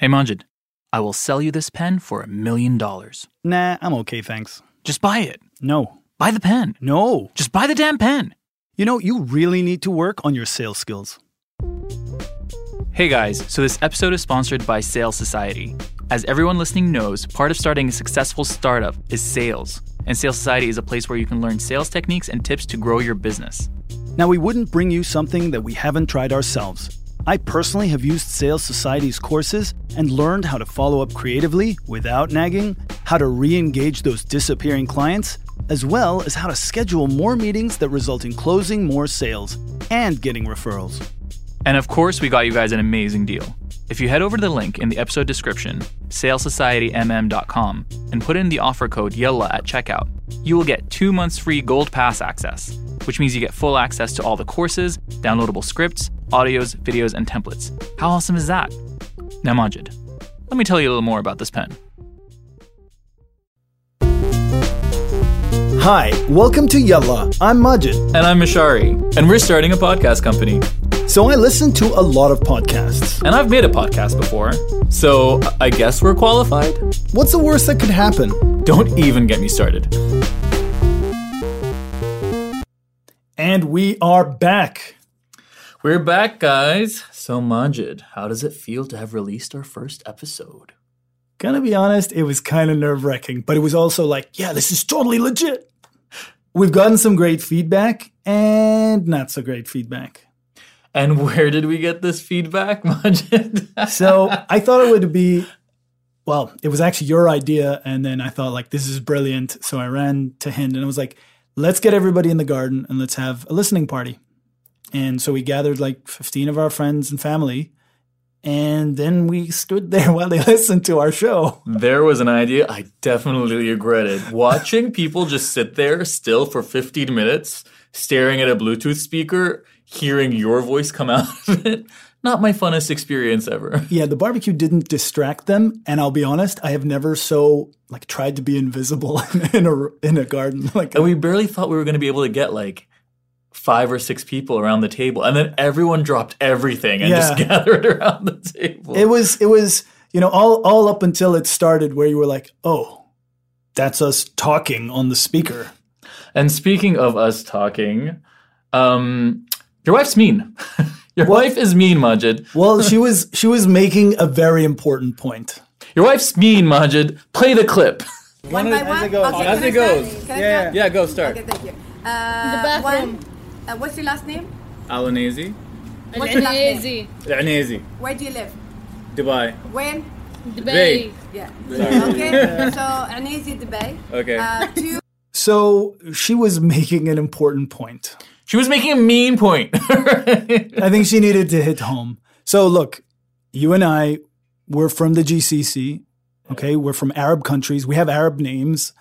Hey Majid, I will sell you this pen for $1 million. Nah, I'm okay, thanks. Just buy it. No. Buy the pen. No. Just buy the damn pen. You know, you really need to work on your sales skills. Hey guys, so this episode is sponsored by Sales Society. As everyone listening knows, part of starting a successful startup is sales. And Sales Society is a place where you can learn sales techniques and tips to grow your business. Now, we wouldn't bring you something that we haven't tried ourselves. I personally have used Sales Society's courses and learned how to follow up creatively without nagging, how to re-engage those disappearing clients, as well as how to schedule more meetings that result in closing more sales and getting referrals. And of course, we got you guys an amazing deal. If you head over to the link in the episode description, salessocietymm.com, and put in the offer code YALLA at checkout, you will get 2 months free Gold Pass access, which means you get full access to all the courses, downloadable scripts, audios, videos, and templates. How awesome is that? Now, Majid, let me tell you a little more about this pen. Hi, welcome to Yalla. I'm Majid. And I'm Mishari, and we're starting a podcast company. So I listen to a lot of podcasts. And I've made a podcast before, so I guess we're qualified? What's the worst that could happen? Don't even get me started. And we are back. We're back, guys. So, Majid, how does it feel to have released our first episode? Gonna be honest, it was kind of nerve-wracking, but it was also like, yeah, this is totally legit. We've gotten some great feedback and not so great feedback. And where did we get this feedback, Majid? So I thought it would be, well, it was actually your idea. And then I thought, like, this is brilliant. So I ran to Hind and I was like, let's get everybody in the garden and let's have a listening party. And so we gathered like 15 of our friends and family. And then we stood there while they listened to our show. There was an idea I definitely regretted. Watching people just sit there still for 15 minutes, staring at a Bluetooth speaker, hearing your voice come out of it. Not my funnest experience ever. Yeah, the barbecue didn't distract them. And I'll be honest, I have never so like tried to be invisible in a garden. And we barely thought we were going to be able to get like 5 or 6 people around the table, and then everyone dropped everything and just gathered around the table. It was, you know, all up until it started where you were like, oh, that's us talking on the speaker. And speaking of us talking, your wife's mean. Your wife is mean, Majid. Well, she was making a very important point. Your wife's mean, Majid. Play the clip. One by one? Okay, as it goes. Yeah, go start. Okay, thank you. The bathroom. What's your last name? Al-Anezi. What's your last name? Al-Anezi. Where do you live? Dubai. When? Dubai. Yeah. Sorry. Okay, so Anezi, Dubai. Okay. So she was making an important point. She was making a mean point. I think she needed to hit home. So look, you and I, we're from the GCC. Okay, we're from Arab countries. We have Arab names,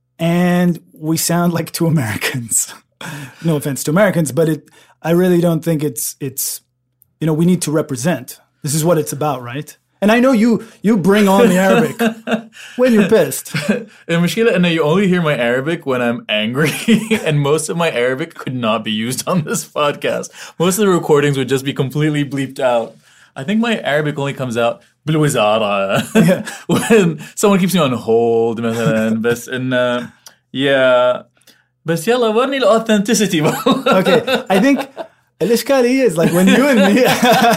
and we sound like two Americans. No offense to Americans, but I really don't think it's you know, we need to represent. This is what it's about, right? And I know you bring on the Arabic when you're pissed. And Mashkila, and you only hear my Arabic when I'm angry, and most of my Arabic could not be used on this podcast. Most of the recordings would just be completely bleeped out. I think my Arabic only comes out بالوزارة when someone keeps me on hold مثلا. بس yeah. بس يلا ورني الاوثنتسيتي. Okay, I think الإشكالية is like when you and me.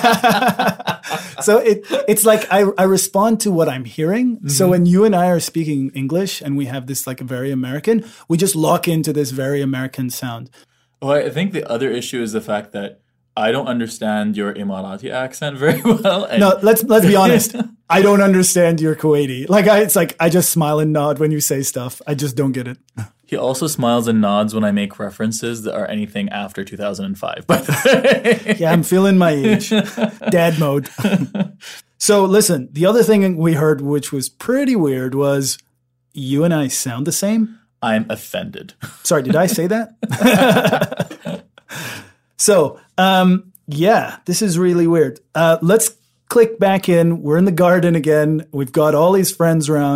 So it's like I respond to what I'm hearing. Mm-hmm. So when you and I are speaking English and we have this like a very American, we just lock into this very American sound. Well, I think the other issue is the fact that I don't understand your Emirati accent very well. No, let's be honest. I don't understand your Kuwaiti. It's like I just smile and nod when you say stuff. I just don't get it. He also smiles and nods when I make references that are anything after 2005. By the way. Yeah, I'm feeling my age. Dad mode. So listen, the other thing we heard, which was pretty weird, was you and I sound the same. I'm offended. Sorry, did I say that? So, yeah, this is really weird. Let's click back in. We're in the garden again. We've got all these friends around.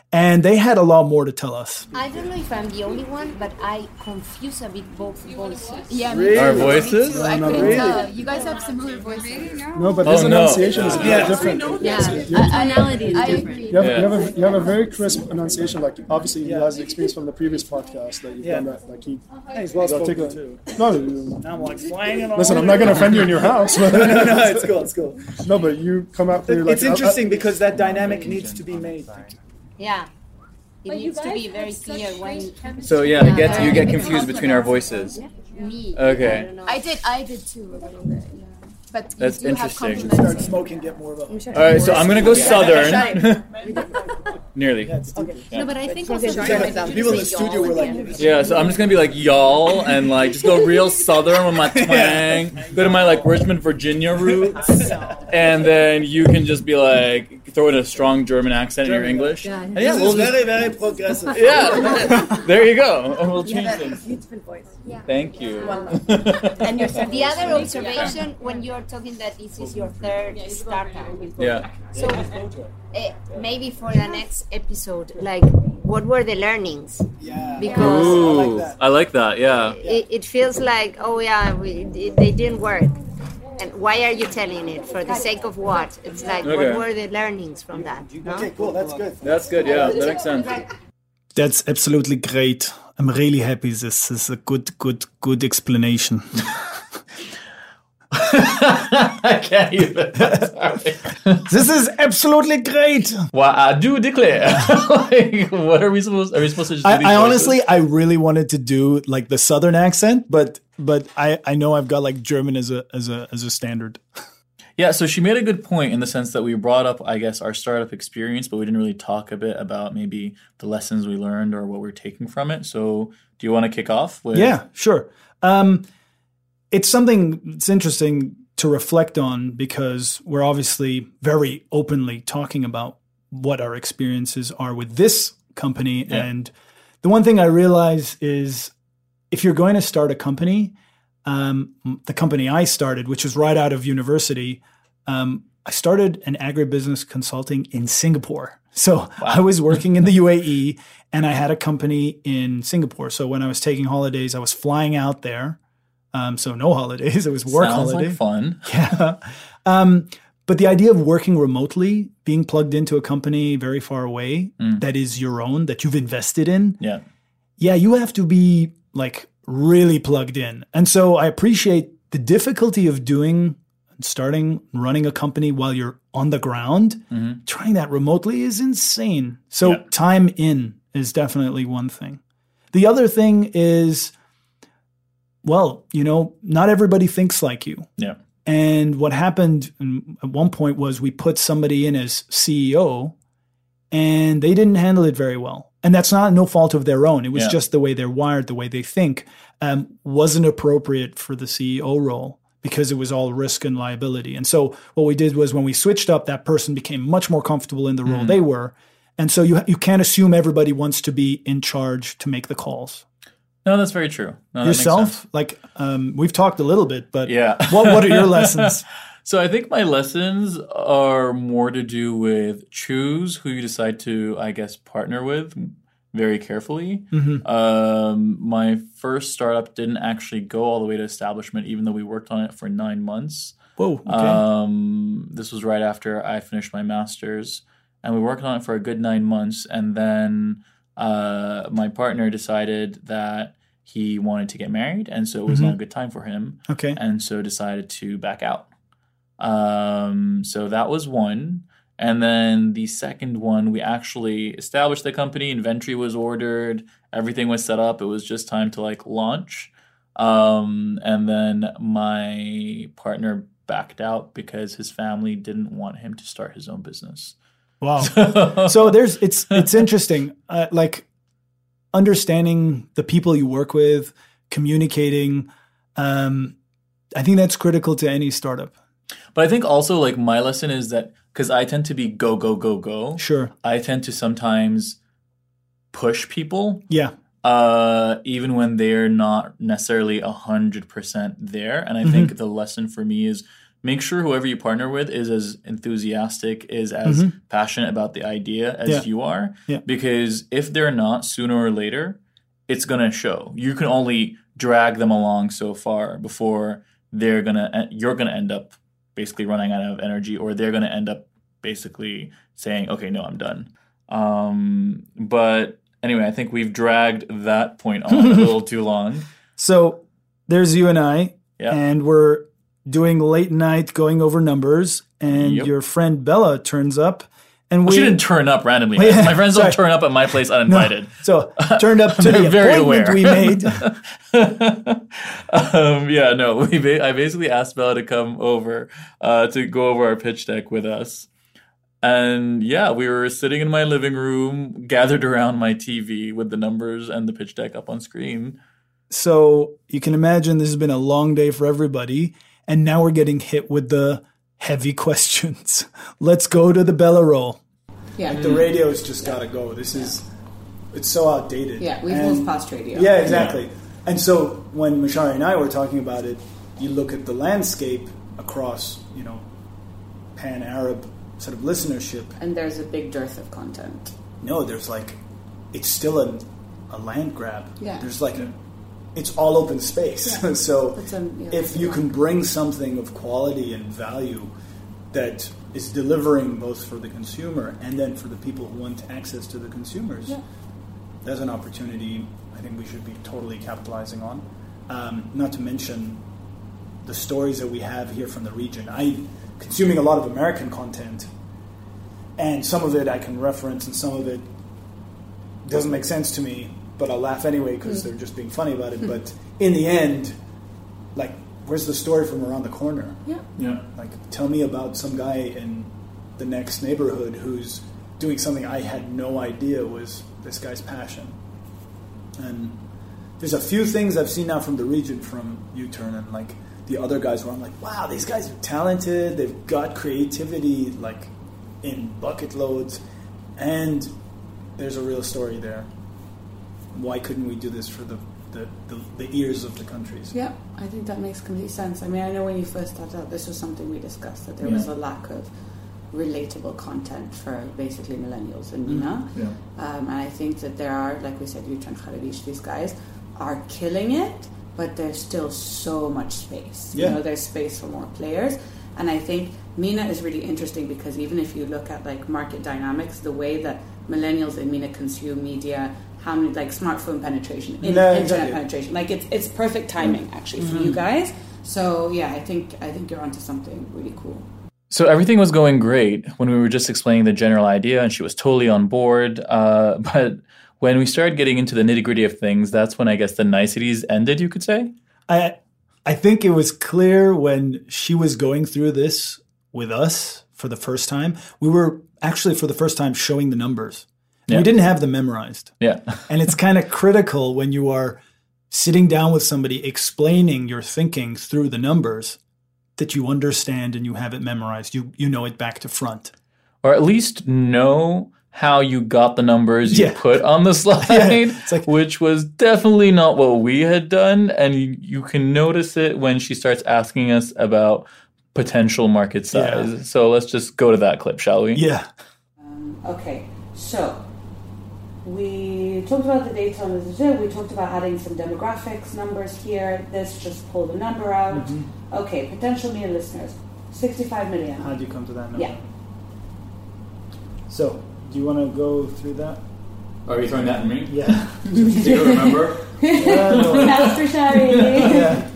And they had a lot more to tell us. I don't know if I'm the only one, but I confuse a bit both voices. Yeah, Really? Our voices? I No, couldn't really? tell. You guys have similar voices. No, but his Oh, no. enunciation is a bit different. Tonality is different. You have a very crisp enunciation. Like obviously he has the experience from the previous podcast that you've done that. Like He's well spoken too. No, I'm like flying and all. listen, I'm not gonna offend you in your house. But No, it's cool. It's cool. no, but you come out there like It's interesting because that dynamic needs to be made. Yeah. It needs to be very clear when So yeah, you get confused between our voices. me. Okay. I don't know. I did too a little bit. Yeah. But That's you do have interesting. Start compliments. smoking, get more of a. All right, so I'm gonna go Southern. Nearly. No, but I think also People in the studio were like, Yeah, so I'm just gonna be like y'all and like just go real Southern with my twang. Go to my like Richmond, Virginia roots, and then you can just be like throw in a strong German accent in your English. And yeah, we'll just, very progressive. yeah. There you go. And we'll change things. beautiful voice. Yeah. Thank you. And the other observation when you're talking that this is your third startup. Yeah. So maybe for the next episode, like what were the learnings? Yeah. Because Ooh, I like that. Yeah. it feels like, oh yeah, they didn't work. And why are you telling it? For the sake of what? It's like, Okay. what were the learnings from that? No? Okay, cool. That's good. That's good. Yeah, that makes sense. That's absolutely great. I'm really happy. This is a good explanation. I can't even. Sorry. This is absolutely great. Well, I do declare. Like, what are we supposed? Are we supposed to just? Do these I voices? honestly, I really wanted to do like the Southern accent, but I know I've got like German as a standard. Yeah, so she made a good point in the sense that we brought up, I guess, our startup experience, but we didn't really talk a bit about maybe the lessons we learned or what we're taking from it. So, do you want to kick off with? Yeah, sure. It's something that's interesting to reflect on because we're obviously very openly talking about what our experiences are with this company. Yeah. And the one thing I realize is if you're going to start a company, the company I started, which was right out of university, I started an agribusiness consulting in Singapore. So I was working in the UAE and I had a company in Singapore. So when I was taking holidays, I was flying out there. So no holidays, it was work Sounds holiday. like fun. Yeah. But the idea of working remotely, being plugged into a company very far away that is your own, that you've invested in, Yeah. you have to be like really plugged in. And so I appreciate the difficulty of running a company while you're on the ground. Trying that remotely is insane. So time in is definitely one thing. The other thing is, well, not everybody thinks like you. Yeah. And what happened at one point was we put somebody in as CEO and they didn't handle it very well. And that's no fault of their own. It was just the way they're wired, the way they think, wasn't appropriate for the CEO role because it was all risk and liability. And so what we did was when we switched up, that person became much more comfortable in the role they were. And so you can't assume everybody wants to be in charge to make the calls. No, that's very true. No, that makes sense. Yourself, like we've talked a little bit, but Yeah. what are your lessons? So I think my lessons are more to do with choose who you decide to, I guess, partner with very carefully. My first startup didn't actually go all the way to establishment, even though we worked on it for 9 months. Whoa. Okay. This was right after I finished my master's, and we worked on it for a good 9 months. And then my partner decided that he wanted to get married, and so it was not a good time for him. Okay. And so decided to back out. So that was one. And then the second one, we actually established the company. Inventory was ordered. Everything was set up. It was just time to launch. And then my partner backed out because his family didn't want him to start his own business. Wow. So it's interesting. Understanding the people you work with, communicating. I think that's critical to any startup. But I think also my lesson is that because I tend to be go, go, go, go. Sure. I tend to sometimes push people. Yeah. Even when they're not necessarily 100% there. And I think the lesson for me is make sure whoever you partner with is as enthusiastic, is as passionate about the idea as you are. Yeah. Because if they're not, sooner or later, it's going to show. You can only drag them along so far before you're going to end up basically running out of energy, or they're going to end up basically saying, okay, no, I'm done. But anyway, I think we've dragged that point on a little too long. So there's you and I, and we're doing late night going over numbers, and your friend Bella turns up. And she didn't turn up randomly. My friends don't turn up at my place uninvited. No. So turned up to the very appointment we made. I basically asked Bella to come over to go over our pitch deck with us. And we were sitting in my living room, gathered around my TV with the numbers and the pitch deck up on screen. So you can imagine this has been a long day for everybody. And now we're getting hit with the heavy questions. Let's go to the Bella roll. Yeah. Like the radio's just got to go. It's so outdated. Yeah, we've moved past radio. Yeah, exactly. Yeah. And so when Mashari and I were talking about it, you look at the landscape across, pan-Arab sort of listenership. And there's a big dearth of content. No, there's it's still a land grab. Yeah. There's it's all open space. Yeah. So if you can bring something of quality and value that is delivering both for the consumer and then for the people who want access to the consumers, there's an opportunity I think we should be totally capitalizing on. Not to mention the stories that we have here from the region. I'm consuming a lot of American content, and some of it I can reference and some of it doesn't make sense to me, but I'll laugh anyway because they're just being funny about it. But in the end, where's the story from around the corner? Yeah. Tell me about some guy in the next neighborhood who's doing something I had no idea was this guy's passion. And there's a few things I've seen now from the region, from U-Turn and the other guys, where I'm like, wow, these guys are talented. They've got creativity in bucket loads, and there's a real story there. Why couldn't we do this for the ears of the countries? Yeah, I think that makes complete sense. I mean, I know when you first started out, this was something we discussed, that there was a lack of relatable content for basically millennials in MENA. Yeah. And I think that there are, like we said, U-Turn, Kharabish, these guys are killing it, but there's still so much space. Yeah. There's space for more players. And I think MENA is really interesting because even if you look at market dynamics, the way that millennials in MENA consume media, how many smartphone penetration, internet penetration, it's perfect timing actually for you guys. So I think you're onto something really cool. So everything was going great when we were just explaining the general idea, and she was totally on board. But when we started getting into the nitty-gritty of things, that's when I guess the niceties ended, you could say? I think it was clear when she was going through this with us for the first time. We were actually for the first time showing the numbers. We didn't have them memorized. Yeah. And it's kind of critical when you are sitting down with somebody explaining your thinking through the numbers that you understand and you have it memorized. You know it back to front. Or at least know how you got the numbers you put on the slide, which was definitely not what we had done. And you can notice it when she starts asking us about potential market size. Yeah. So let's just go to that clip, shall we? Yeah. Okay. So we talked about the data on the we talked about adding some demographics numbers here. Let's just pull the number out. Mm-hmm. Okay, potential MENA listeners, 65 million. How do you come to that number? Yeah. So, do you want to go through that? Are you throwing that at me? Yeah. Do you remember? Yeah.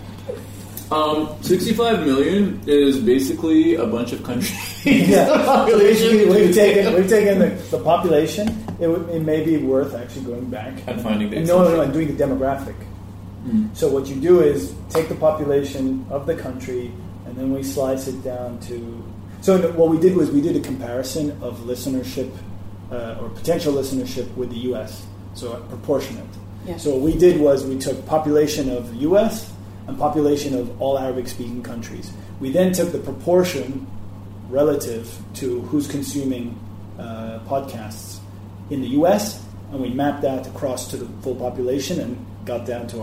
65 million is basically a bunch of countries. Yeah. So basically, we've taken the population. It may be worth actually going back and finding the and doing the demographic. Mm. So what you do is take the population of the country, and then we slice it down to. So what we did was we did a comparison of listenership or potential listenership with the U.S. So proportionate. Yeah. So what we did was we took population of the U.S. and population of all Arabic-speaking countries. We then took the proportion relative to who's consuming podcasts in the U.S., and we mapped that across to the full population and got down to our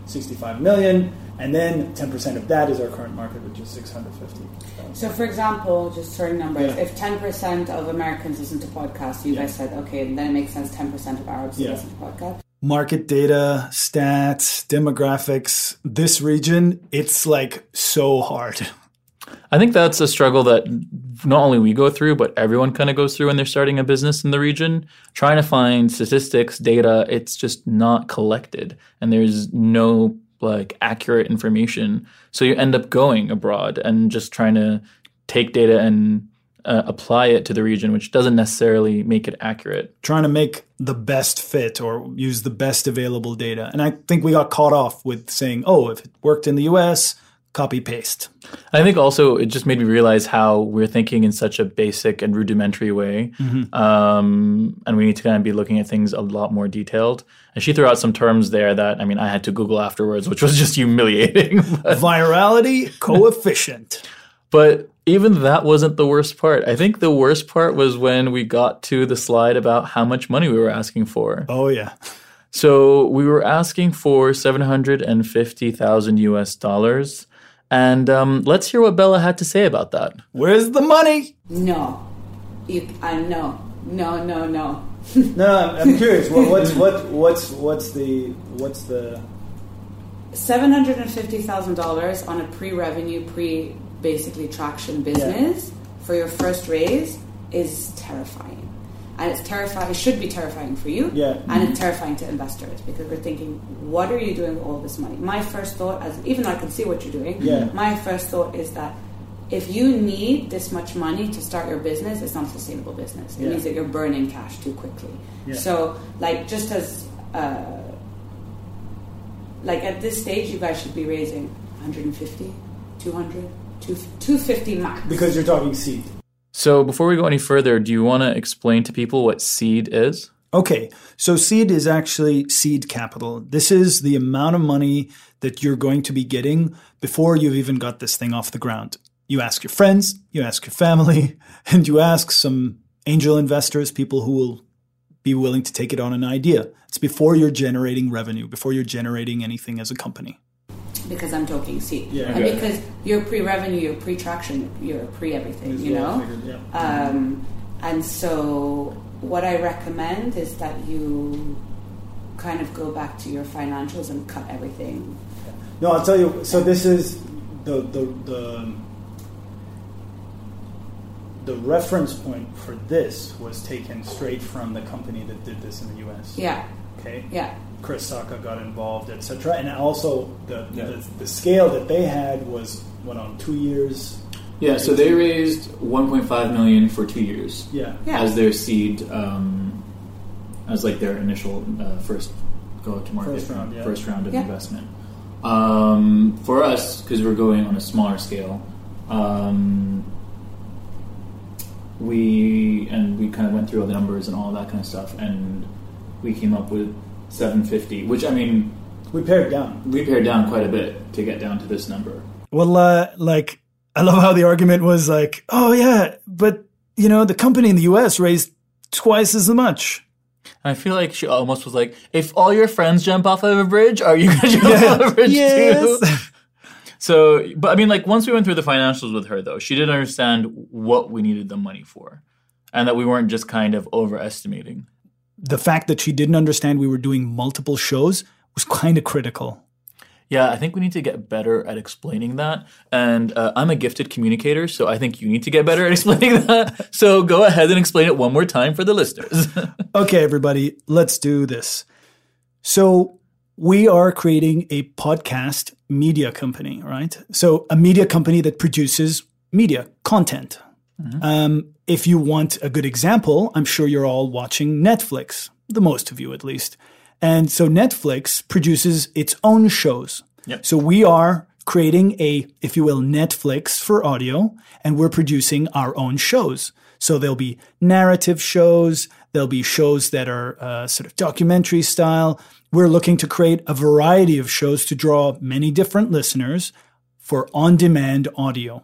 65 million. And then 10% of that is our current market, which is 650. So, for example, just throwing numbers, Yeah. if 10% of Americans listen to podcasts, you guys said, okay, then it makes sense 10% of Arabs listen to podcasts. Market data, stats, demographics, this region, it's like so hard. I think that's a struggle that not only we go through, but everyone kind of goes through when they're starting a business in the region. Trying to find statistics, data, it's just not collected. And there's no like accurate information. So you end up going abroad and just trying to take data and apply it to the region, which doesn't necessarily make it accurate. Trying to make the best fit or use the best available data. And I think we got caught off with saying, oh, if it worked in the US, copy paste. I think also it just made me realize how we're thinking in such a basic and rudimentary way. And we need to kind of be looking at things a lot more detailed. And she threw out some terms there that, I mean, I had to Google afterwards, which was just humiliating. Virality coefficient. But even that wasn't the worst part. I think the worst part was when we got to the slide about how much money we were asking for. Oh, yeah. So we were asking for $750,000 US. And let's hear what Bella had to say about that. Where's the money? No. No. No, I'm curious. What's the $750,000 on a pre-revenue, basically traction business for your first raise is terrifying. And it's terrifying. It should be terrifying for you. Yeah. And it's terrifying to investors because we're thinking, what are you doing with all this money? My first thought, even though I can see what you're doing, my first thought is that if you need this much money to start your business, it's not a sustainable business. It means that you're burning cash too quickly. Yeah. So, like, just as, like, at this stage, you guys should be raising 150, 200, 250 max. Because you're talking seed. So before we go any further, do you want to explain to people what seed is? Okay, so seed is actually seed capital. This is the amount of money that you're going to be getting before you've even got this thing off the ground. You ask your friends, you ask your family, and you ask some angel investors, people who will be willing to take it on an idea. It's before you're generating revenue, before you're generating anything as a company. Because I'm talking seed. Yeah. And because you're pre-revenue, you're pre-traction, you're pre-everything, you know? And so what I recommend is that you kind of go back to your financials and cut everything. No, I'll tell you. So this is the reference point for this was taken straight from the company that did this in the US. Yeah. Okay. Yeah. Chris Sacca got involved, etc. And also the scale that they had was went on 2 years. Yeah, so they raised $1.5 million for 2 years. Yeah. As their seed, as like their initial first go to market, first round of investment. For us, because we're going on a smaller scale, we kind of went through all the numbers and all that kind of stuff, and we came up with 750, which, I mean, we pared down. We pared down quite a bit to get down to this number. Well, like, I love how the argument was like, oh yeah, but you know, the company in the US raised twice as much. I feel like she almost was like, if all your friends jump off of a bridge, are you going to jump off a bridge too? So, but I mean, like, once we went through the financials with her, though, she did understand what we needed the money for, and that we weren't just kind of overestimating. The fact that she didn't understand we were doing multiple shows was kind of critical. Yeah, I think we need to get better at explaining that. And I'm a gifted communicator, so I think you need to get better at explaining that. So go ahead and explain it one more time for the listeners. Okay, everybody, let's do this. So we are creating a podcast media company, right? So a media company that produces media content. Mm-hmm. If you want a good example, I'm sure you're all watching Netflix, the most of you at least. And so Netflix produces its own shows. Yep. So we are creating a, if you will, Netflix for audio, and we're producing our own shows. So there'll be narrative shows. There'll be shows that are sort of documentary style. We're looking to create a variety of shows to draw many different listeners for on-demand audio.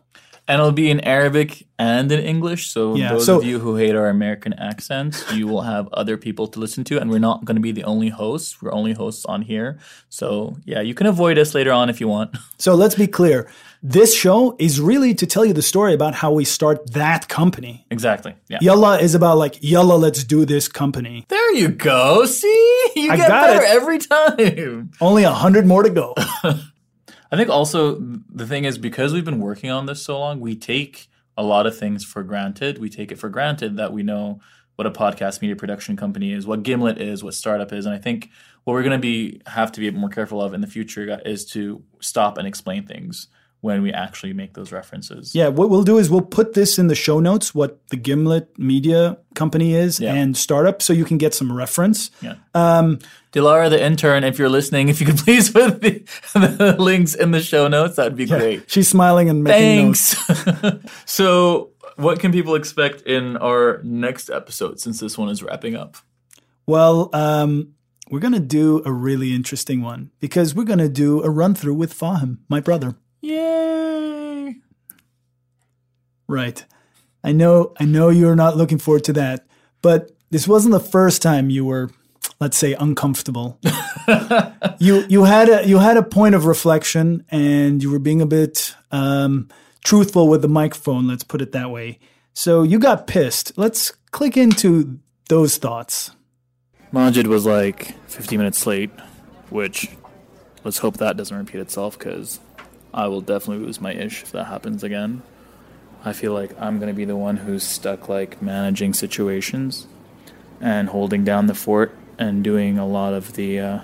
And it'll be in Arabic and in English. So Yeah, those so- of you who hate our American accents, you will have other people to listen to. And we're not going to be the only hosts. We're only hosts on here. So yeah, you can avoid us later on if you want. So let's be clear. This show is really to tell you the story about how we start that company. Exactly. Yeah. Yalla is about like, yalla, let's do this company. There you go. See? You I get got better it. every time. Only 100 more to go. I think also the thing is because we've been working on this so long, we take a lot of things for granted. We take it for granted that we know what a podcast media production company is, what Gimlet is, what Startup is. And I think what we're going to have to be more careful of in the future is to stop and explain things when we actually make those references. Yeah, what we'll do is we'll put this in the show notes, what the Gimlet Media Company is and Startup, so you can get some reference. Yeah. Dilara, the intern, if you're listening, if you could please put the links in the show notes, that would be great. She's smiling and making notes. Thanks. So what can people expect in our next episode since this one is wrapping up? Well, we're going to do a really interesting one because we're going to do a run-through with Fahim, my brother. Yay! Right. I know you're not looking forward to that, but this wasn't the first time you were, let's say, uncomfortable. You had a point of reflection and you were being a bit truthful with the microphone, let's put it that way. So you got pissed. Let's click into those thoughts. Majid was like 50 minutes late, which let's hope that doesn't repeat itself because I will definitely lose my ish if that happens again. I feel like I'm going to be the one who's stuck like managing situations and holding down the fort and doing a lot of the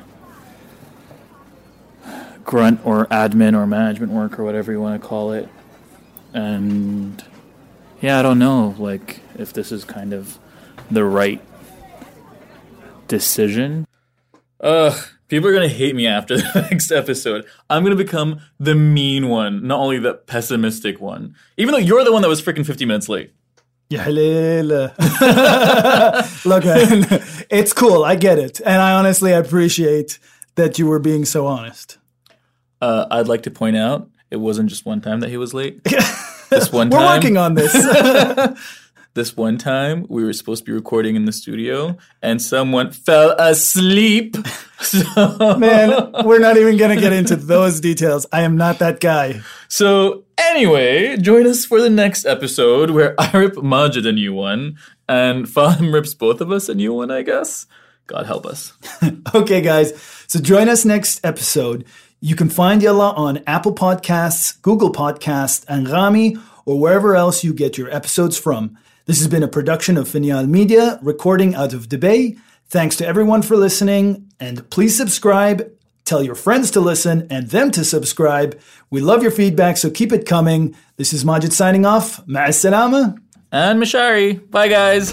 grunt or admin or management work or whatever you want to call it. And yeah, I don't know like if this is kind of the right decision. People are going to hate me after the next episode. I'm going to become the mean one, not only the pessimistic one. Even though you're the one that was freaking 50 minutes late. Ya halal. Look, man, it's cool. I get it. And I honestly appreciate that you were being so honest. I'd like to point out, it wasn't just one time that he was late. This one We're time, working on this. This one time, we were supposed to be recording in the studio, and someone fell asleep. So, Man, we're not even going to get into those details. I am not that guy. So anyway, join us for the next episode where I rip Majid a new one, and Fahim rips both of us a new one, I guess. God help us. Okay, guys. So join us next episode. You can find Yalla on Apple Podcasts, Google Podcasts, and Rami, or wherever else you get your episodes from. This has been a production of Finial Media, recording out of Dubai. Thanks to everyone for listening, and please subscribe, tell your friends to listen, and them to subscribe. We love your feedback, so keep it coming. This is Majid signing off. Ma'as salama. And Mashari. Bye, guys.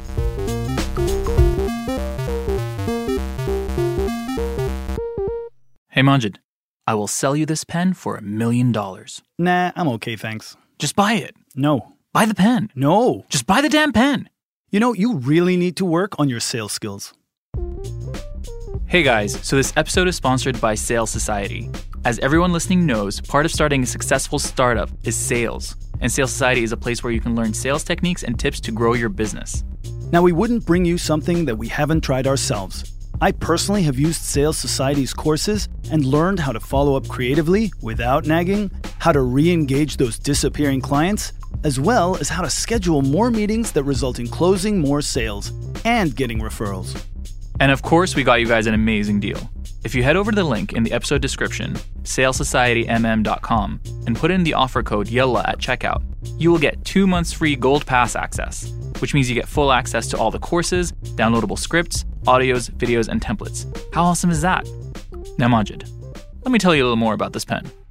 Hey Majid, I will sell you this pen for $1 million. Nah, I'm okay, thanks. Just buy it. No. Buy the pen. No. Just buy the damn pen. You know, you really need to work on your sales skills. Hey guys, so this episode is sponsored by Sales Society. As everyone listening knows, part of starting a successful startup is sales. And Sales Society is a place where you can learn sales techniques and tips to grow your business. Now, we wouldn't bring you something that we haven't tried ourselves. I personally have used Sales Society's courses and learned how to follow up creatively without nagging, how to re-engage those disappearing clients, as well as how to schedule more meetings that result in closing more sales and getting referrals. And of course, we got you guys an amazing deal. If you head over to the link in the episode description, salessocietymm.com, and put in the offer code YALLA at checkout, you will get 2 months free Gold Pass access, which means you get full access to all the courses, downloadable scripts, audios, videos, and templates. How awesome is that? Now, Majid, let me tell you a little more about this pen.